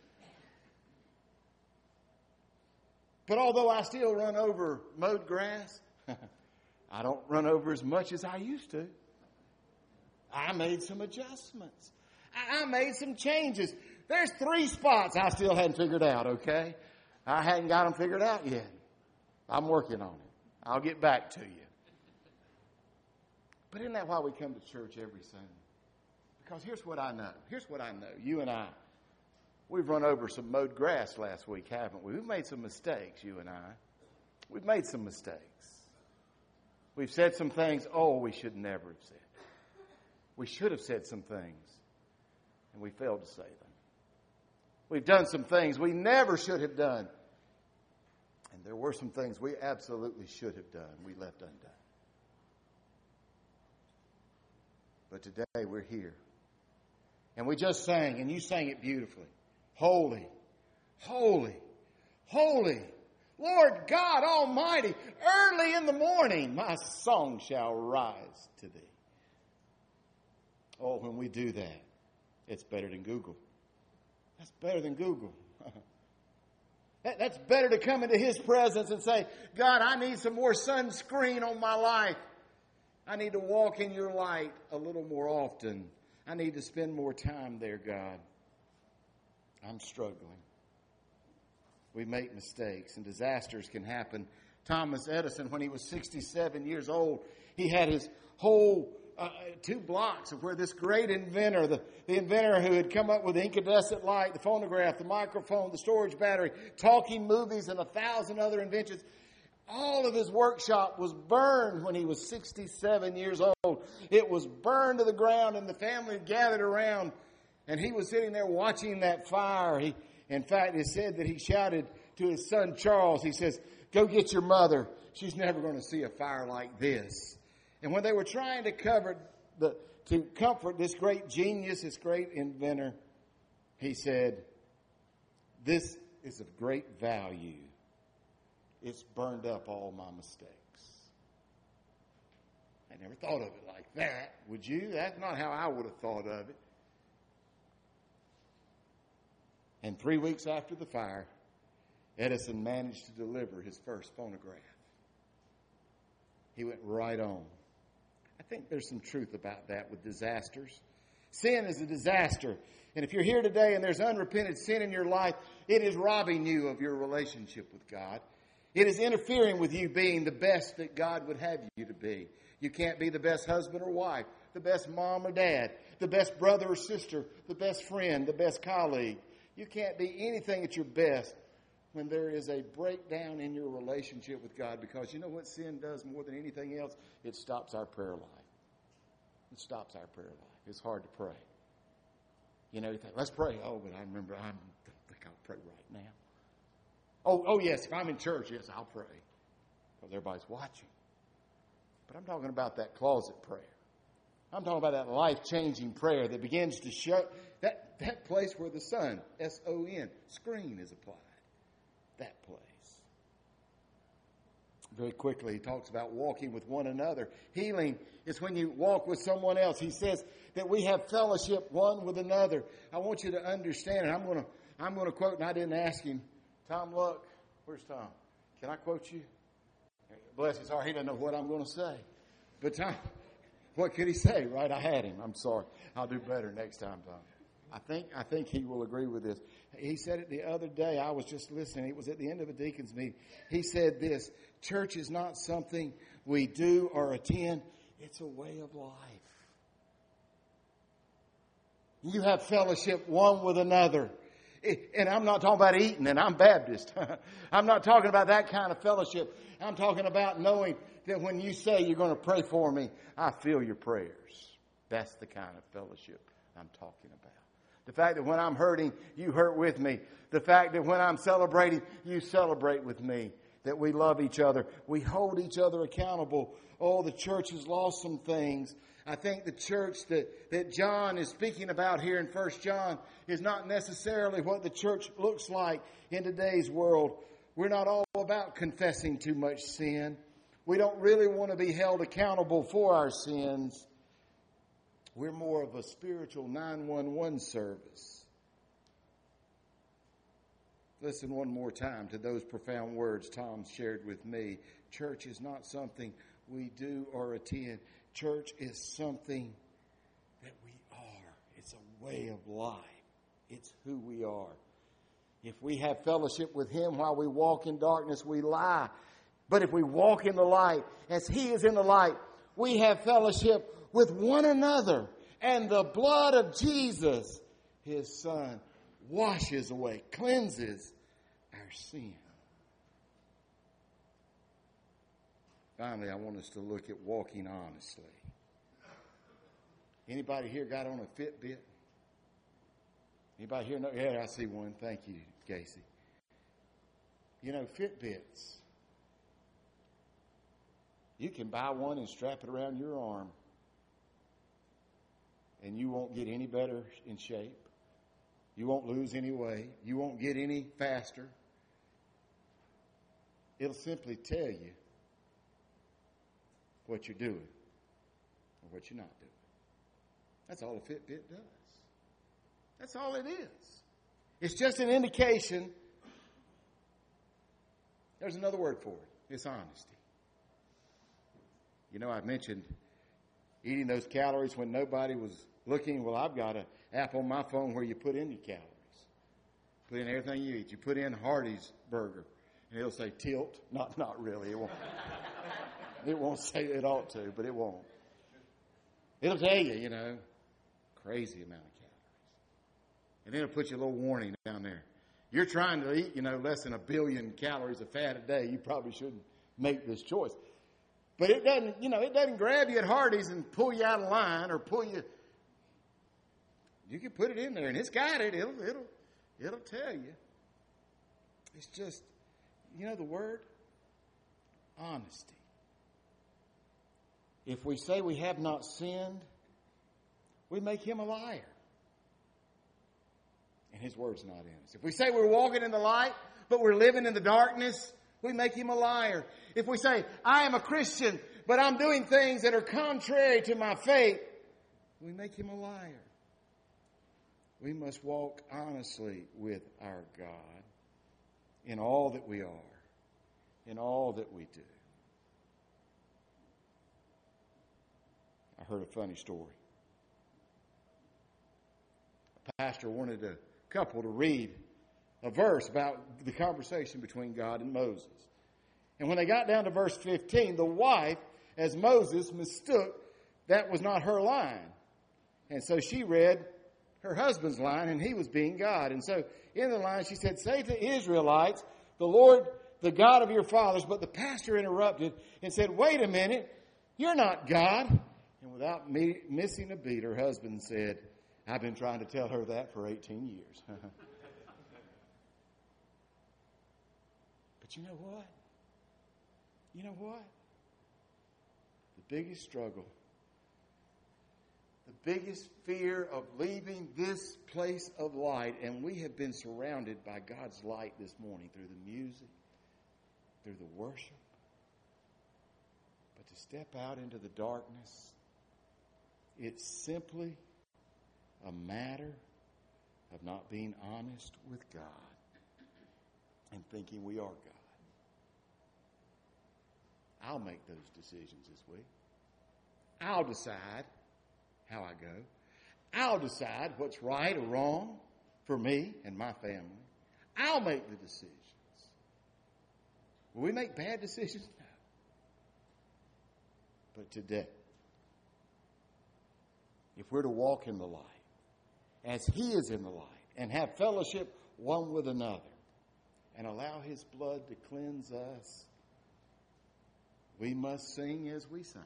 But although I still run over mowed grass, I don't run over as much as I used to. I made some adjustments. I, I made some changes. There's three spots I still hadn't figured out, okay? I hadn't got them figured out yet. I'm working on it. I'll get back to you. But isn't that why we come to church every Sunday? Because here's what I know. Here's what I know. You and I, we've run over some mowed grass last week, haven't we? We've made some mistakes, you and I. We've made some mistakes. We've said some things, oh, we should never have said. We should have said some things, and we failed to say them. We've done some things we never should have done. And there were some things we absolutely should have done, we left undone. But today we're here. And we just sang, and you sang it beautifully. Holy, holy, holy, Lord God Almighty, early in the morning my song shall rise to thee. Oh, when we do that, it's better than Google. That's better than Google. that, that's better to come into His presence and say, God, I need some more sunscreen on my life. I need to walk in your light a little more often. I need to spend more time there, God. I'm struggling. We make mistakes, and disasters can happen. Thomas Edison, when he was sixty-seven years old, he had his whole uh, two blocks of where this great inventor, the, the inventor who had come up with the incandescent light, the phonograph, the microphone, the storage battery, talking movies, and a thousand other inventions, all of his workshop was burned when he was sixty-seven years old. It was burned to the ground, and the family gathered around, and he was sitting there watching that fire. He In fact, it said that he shouted to his son Charles, he says, go get your mother. She's never going to see a fire like this. And when they were trying to cover the, to comfort this great genius, this great inventor, he said, this is of great value. It's burned up all my mistakes. I never thought of it like that. Would you? That's not how I would have thought of it. And three weeks after the fire, Edison managed to deliver his first phonograph. He went right on. I think there's some truth about that with disasters. Sin is a disaster. And if you're here today and there's unrepented sin in your life, it is robbing you of your relationship with God. It is interfering with you being the best that God would have you to be. You can't be the best husband or wife, the best mom or dad, the best brother or sister, the best friend, the best colleague. You can't be anything at your best when there is a breakdown in your relationship with God, because you know what sin does more than anything else? It stops our prayer life. It stops our prayer life. It's hard to pray. You know, you think, let's pray. Oh, but I remember, I don't think I'll pray right now. Oh, oh yes, if I'm in church, yes, I'll pray, because everybody's watching. But I'm talking about that closet prayer. I'm talking about that life-changing prayer that begins to show that, that place where the sun, S O N, screen is applied. That place. Very quickly, he talks about walking with one another. Healing is when you walk with someone else. He says that we have fellowship one with another. I want you to understand, and I'm going to I'm going to quote, and I didn't ask him, Tom Luck. Where's Tom? Can I quote you? Bless his heart, he doesn't know what I'm going to say. But Tom, what could he say, right? I had him. I'm sorry. I'll do better next time, Tom. I think I think he will agree with this. He said it the other day. I was just listening. It was at the end of a deacon's meeting. He said this: church is not something we do or attend. It's a way of life. You have fellowship one with another. And I'm not talking about eating, and I'm Baptist. I'm not talking about that kind of fellowship. I'm talking about knowing that when you say you're going to pray for me, I feel your prayers. That's the kind of fellowship I'm talking about. The fact that when I'm hurting, you hurt with me. The fact that when I'm celebrating, you celebrate with me. That we love each other. We hold each other accountable. Oh, the church has lost some things. I think the church that, that John is speaking about here in First John is not necessarily what the church looks like in today's world. We're not all about confessing too much sin. We don't really want to be held accountable for our sins. We're more of a spiritual nine one one service. Listen one more time to those profound words Tom shared with me. Church is not something we do or attend. Church is something that we are. It's a way of life. It's who we are. If we have fellowship with Him while we walk in darkness, we lie. But if we walk in the light, as He is in the light, we have fellowship with one another. And the blood of Jesus, His Son, washes away, cleanses our sin. Finally, I want us to look at walking honestly. Anybody here got on a Fitbit? Anybody here know? Yeah, I see one. Thank you, Casey. You know, Fitbits. You can buy one and strap it around your arm, and you won't get any better in shape. You won't lose any weight. You won't get any faster. It'll simply tell you what you're doing or what you're not doing. That's all a Fitbit does. That's all it is. It's just an indication. There's another word for it. It's honesty. You know, I mentioned eating those calories when nobody was looking. Well, I've got an app on my phone where you put in your calories. Put in everything you eat. You put in Hardee's burger, and it'll say tilt. Not, not really. It won't. It won't say it ought to, but it won't. It'll tell you, you know, crazy amount of calories. And then it'll put you a little warning down there. You're trying to eat, you know, less than a billion calories of fat a day. You probably shouldn't make this choice. But it doesn't, you know, it doesn't grab you at Hardee's and pull you out of line or pull you. You can put it in there, and it's got it. It'll, it'll, it'll tell you. It's just, you know, the word honesty. If we say we have not sinned, we make Him a liar. And His word's not in us. If we say we're walking in the light, but we're living in the darkness, we make Him a liar. If we say, I am a Christian, but I'm doing things that are contrary to my faith, we make Him a liar. We must walk honestly with our God. in all that we are, in all that we do. I heard a funny story. A pastor wanted a couple to read a verse about the conversation between God and Moses. And when they got down to verse fifteen, the wife, as Moses, mistook that was not her line. And so she read her husband's line, and he was being God. And so in the line, she said, "Say to the Israelites, the Lord, the God of your fathers." But the pastor interrupted and said, "Wait a minute, you're not God." And without me missing a beat, her husband said, "I've been trying to tell her that for eighteen years. But you know what? You know what? The biggest struggle, the biggest fear of leaving this place of light, and we have been surrounded by God's light this morning through the music, through the worship. But to step out into the darkness, it's simply a matter of not being honest with God and thinking we are God. I'll make those decisions this week. I'll decide how I go. I'll decide what's right or wrong for me and my family. I'll make the decisions. Will we make bad decisions? No. But today, if we're to walk in the light, as He is in the light, and have fellowship one with another, and allow His blood to cleanse us, we must sing as we sing.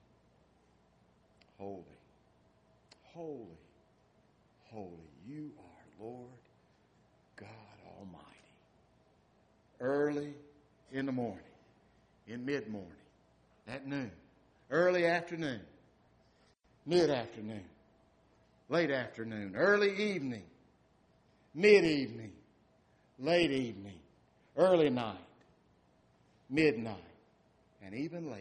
Holy, holy, holy, you are Lord God Almighty. Early in the morning, in mid-morning, at noon, early afternoon, mid-afternoon, late afternoon, early evening, mid-evening, late evening, early night, midnight, and even late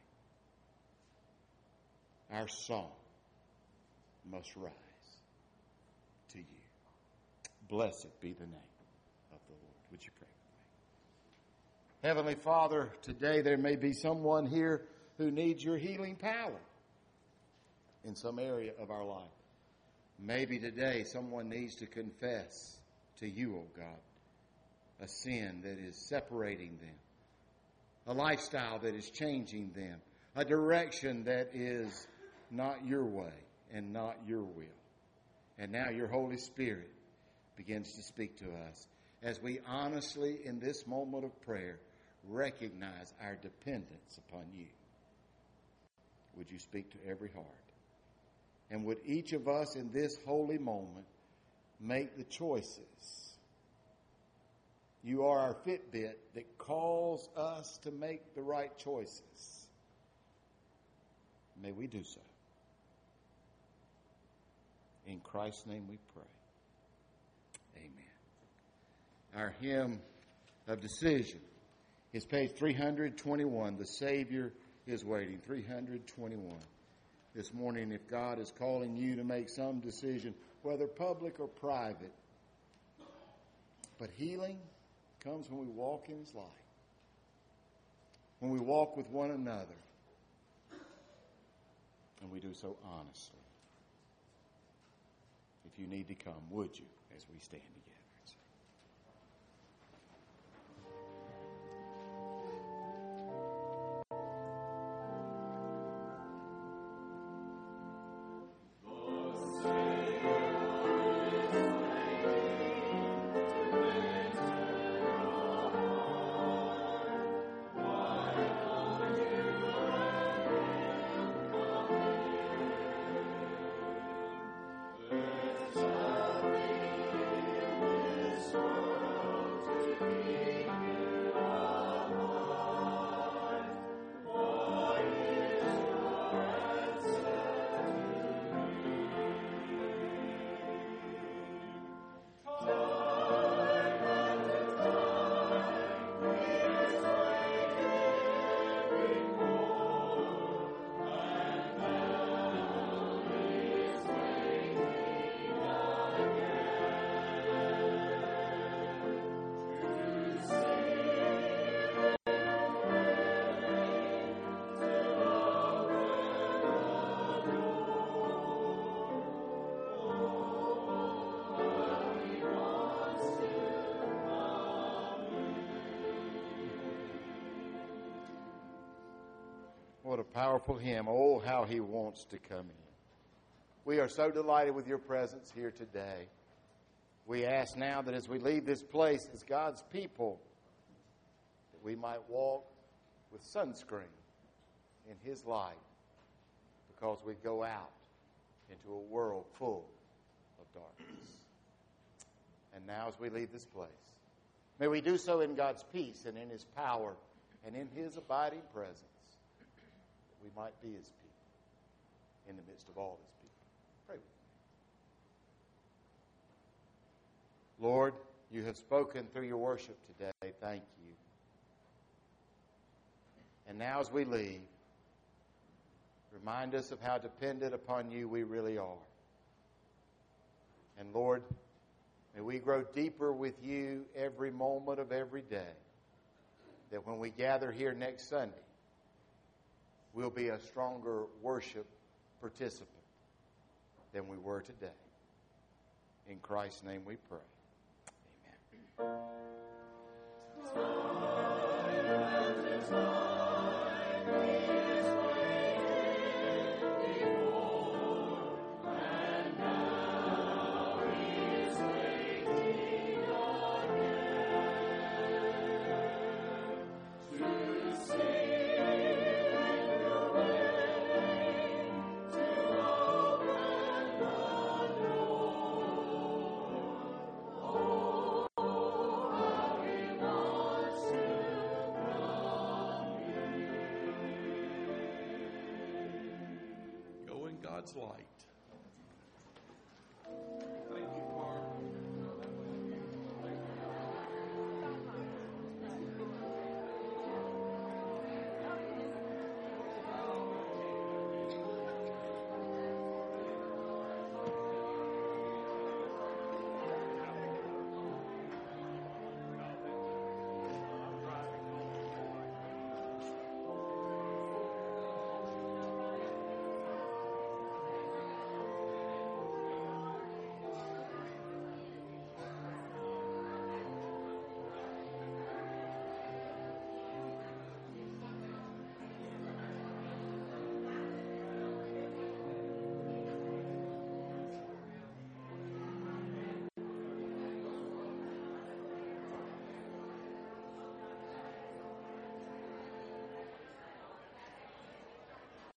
night. Our song must rise to you. Blessed be the name of the Lord. Would you pray with me? Heavenly Father, today there may be someone here who needs your healing power in some area of our life. Maybe today someone needs to confess to you, oh God, a sin that is separating them, a lifestyle that is changing them, a direction that is not your way and not your will. And now your Holy Spirit begins to speak to us as we honestly, in this moment of prayer, recognize our dependence upon you. Would you speak to every heart? And would each of us in this holy moment make the choices? You are our Fitbit that calls us to make the right choices. May we do so. In Christ's name we pray. Amen. Our hymn of decision is page three twenty-one. The Savior is waiting. three twenty-one. This morning, if God is calling you to make some decision, whether public or private, but healing comes when we walk in His light, when we walk with one another, and we do so honestly. If you need to come, would you, as we stand together? What a powerful hymn. Oh, how he wants to come in. We are so delighted with your presence here today. We ask now that as we leave this place as God's people, that we might walk with sunscreen in his light, because we go out into a world full of darkness. And now as we leave this place, may we do so in God's peace and in his power and in his abiding presence, that we might be his people in the midst of all his people. Pray with me. Lord, you have spoken through your worship today. Thank you. And now as we leave, remind us of how dependent upon you we really are. And Lord, may we grow deeper with you every moment of every day, that when we gather here next Sunday, we'll be a stronger worship participant than we were today. In Christ's name we pray. Amen. God's light.